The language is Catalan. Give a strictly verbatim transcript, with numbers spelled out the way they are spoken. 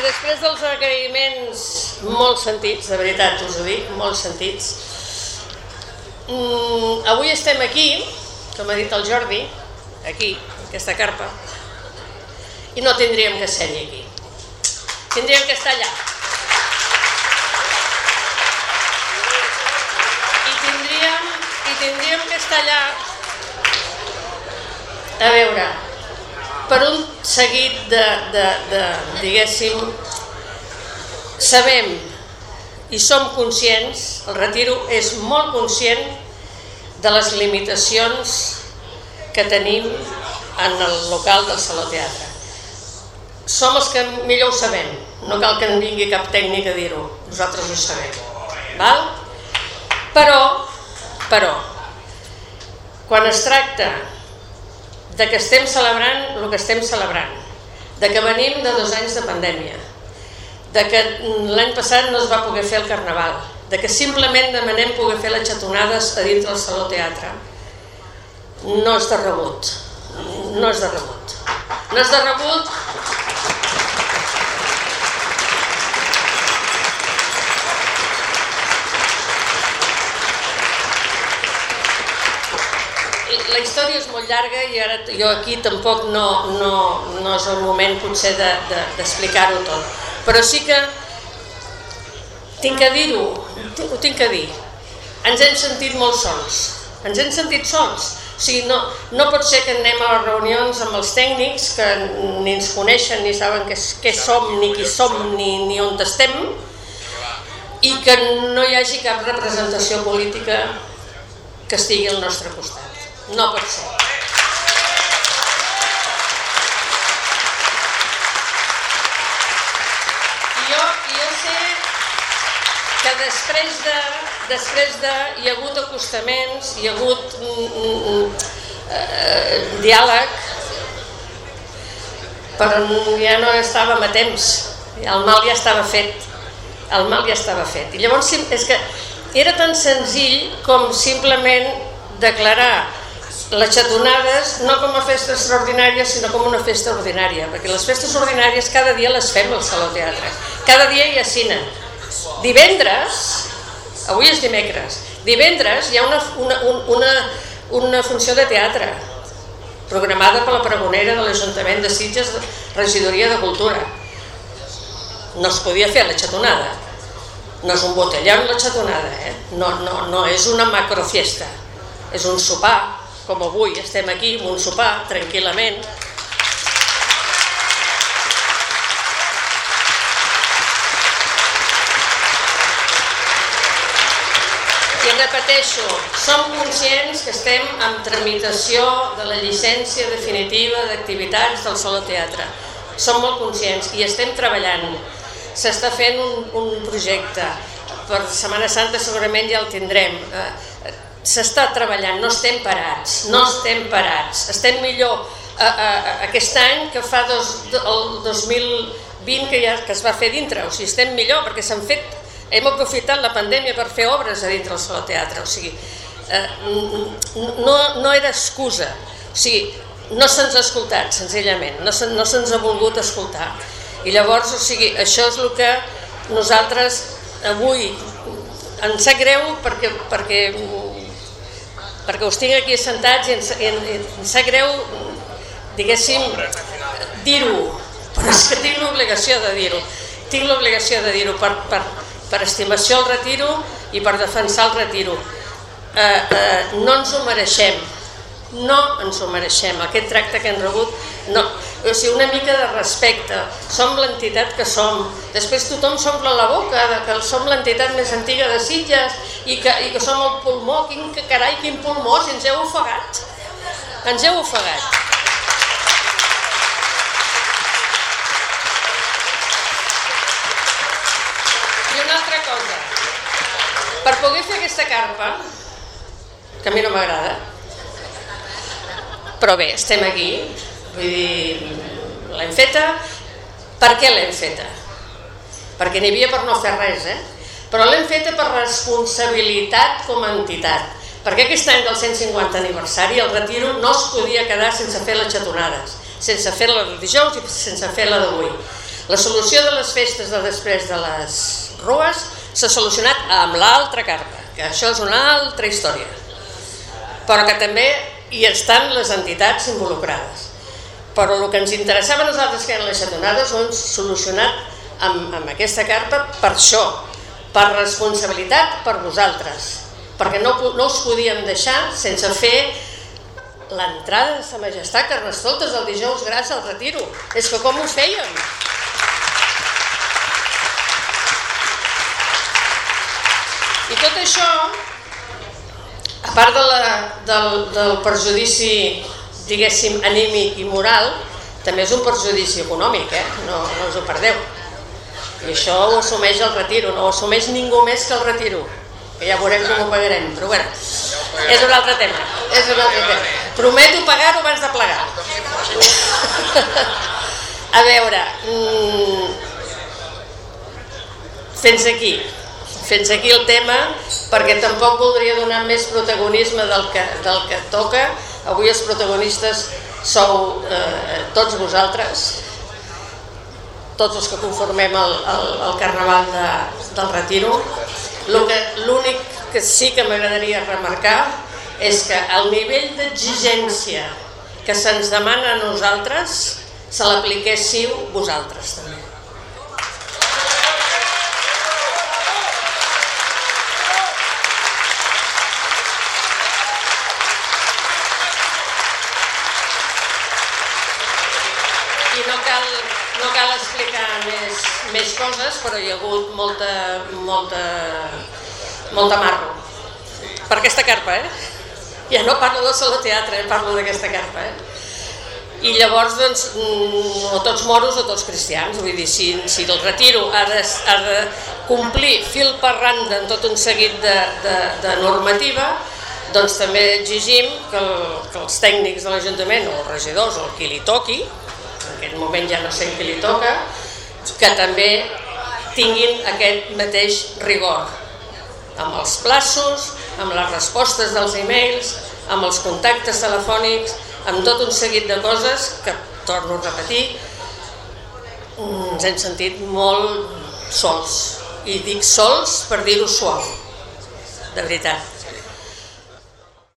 després dels agraïments molt sentits, de veritat us ho dic, molt sentits, mm, avui estem aquí, com ha dit el Jordi, aquí, aquesta carpa, i no tindríem que ser aquí. Tindríem que estar allà. I tindríem, i tindríem que estar allà, a veure, per un seguit de, de, de, diguéssim, sabem i som conscients, el Retiro és molt conscient de les limitacions que tenim en el local del Saló Teatre. Som els que millor ho sabem, no cal que en vingui cap tècnic a dir-ho, nosaltres ho sabem. Val? Però, però, quan es tracta de que estem celebrant el que estem celebrant, de que venim de dos anys de pandèmia, de que l'any passat no es va poder fer el Carnaval, de que simplement demanem poder fer les xatonades a dintre del Saló Teatre, no és de rebut, no és de rebut. No és de rebut la història és molt llarga i ara jo aquí tampoc no, no, no és el moment potser de, de, d'explicar-ho tot, però sí que tinc que dir-ho, ho tinc que dir, ens hem sentit molt sols, ens hem sentit sols, o sigui, no, no pot ser que anem a les reunions amb els tècnics que ni ens coneixen ni saben què, què som, ni qui som, ni, ni on estem, i que no hi hagi cap representació política que estigui al nostre costat. No pot ser. I jo, jo sé que després de, després de hi ha hagut acostaments, hi ha hagut mm, eh, diàleg, però ja no estàvem a temps, el mal ja estava fet, el mal ja estava fet. I llavors és que era tan senzill com simplement declarar les xatonades no com a festa extraordinària, sinó com una festa ordinària, perquè les festes ordinàries cada dia les fem al Saló Teatre, cada dia hi ha cine. Divendres, avui és dimecres, divendres hi ha una, una, una, una funció de teatre programada per la pregonera de l'Ajuntament de Sitges, Regidoria de Cultura. No es podia fer la xatonada, no és un botellón la xatonada, eh? no, no, no és una macrofiesta, és un sopar, com avui estem aquí, amb un sopar, tranquil·lament. I repeteixo, som conscients que estem en tramitació de la llicència definitiva d'activitats del Saló Teatre. Som molt conscients i estem treballant. S'està fent un, un projecte. Per Setmana Santa segurament ja el tindrem. S'està treballant, no estem parats, no estem parats. Estem millor a, a, a aquest any que fa dos, el dos mil vint que, ja, que es va fer dintre. O sigui, estem millor perquè s'han fet, hem aprofitat la pandèmia per fer obres a dintre del Saló Teatre. O sigui, eh, no, no era excusa. O sigui, no se'ns ha escoltat, senzillament, no, se, no se'ns ha volgut escoltar. I llavors, o sigui, això és el que nosaltres avui ens sap greu perquè, perquè perquè us tinc aquí assentats i ens, ens sap greu, diguéssim, dir-ho, però és que tinc l'obligació de dir-ho, tinc l'obligació de dir-ho per, per, per estimació al Retiro i per defensar el Retiro. Eh, eh, no ens ho mereixem, no ens ho mereixem, aquest tracte que hem rebut, no. O sigui, una mica de respecte, som l'entitat que som, després tothom s'omple la boca de que som l'entitat més antiga de Sitges i que, i que som el pulmó, quin carai, quin pulmó, si ens heu ofegat, ens heu ofegat. I una altra cosa, per poder fer aquesta carpa, que a mi no m'agrada, però bé, estem aquí, vull dir, l'hem feta. Per què l'hem feta? Perquè n'hi havia per no fer res, eh? Però l'hem feta per responsabilitat com a entitat, perquè aquest any del cent cinquanta aniversari el Retiro no es podia quedar sense fer les xatonades, sense fer-la de dijous i sense fer-la d'avui. La solució de les festes de després de les rues s'ha solucionat amb l'altra carpa, que això és una altra història, però que també hi estan les entitats involucrades. Però el que ens interessava a nosaltres, que eren les xatonades, ho hem solucionat amb, amb aquesta carpa per això, per responsabilitat per vosaltres, perquè no, no us podíem deixar sense fer l'entrada de Sa Majestat Carnestoltes el dijous gras al retiro. És que com ho fèiem? I tot això, a part de la, del, del perjudici, diguéssim, anímic i moral, també és un perjudici econòmic, eh? no, no us ho perdeu. I això ho assumeix el retiro, no ho assumeix ningú més que el retiro, que ja veurem com ho pagarem, però bueno, és un altre tema, és un altre tema. Prometo pagar-ho abans de plegar. A veure, fins aquí, fins aquí el tema, perquè tampoc voldria donar més protagonisme del que, del que toca. Avui els protagonistes sou eh, tots vosaltres, tots els que conformem el, el, el Carnaval de, del Retiro. L'únic que sí que m'agradaria remarcar és que el nivell d'exigència que se'ns demana a nosaltres se l'apliquéssiu vosaltres també. I no cal, no cal explicar més, més coses, però hi ha hagut molta, molta, molta marro per aquesta carpa, eh? Ja no parlo del solo teatre, parlo d'aquesta carpa, eh? I llavors, doncs, o tots moros o tots cristians, vull dir, si, si el retiro ha de, ha de complir fil per randa en tot un seguit de, de, de normativa, doncs també exigim que, el, que els tècnics de l'Ajuntament, o els regidors, o el qui li toqui, en aquest moment ja no sé qui li toca, que també tinguin aquest mateix rigor, amb els plaços, amb les respostes dels e-mails, amb els contactes telefònics, amb tot un seguit de coses que, torno a repetir, ens hem sentit molt sols. I dic sols per dir-ho suau, de veritat.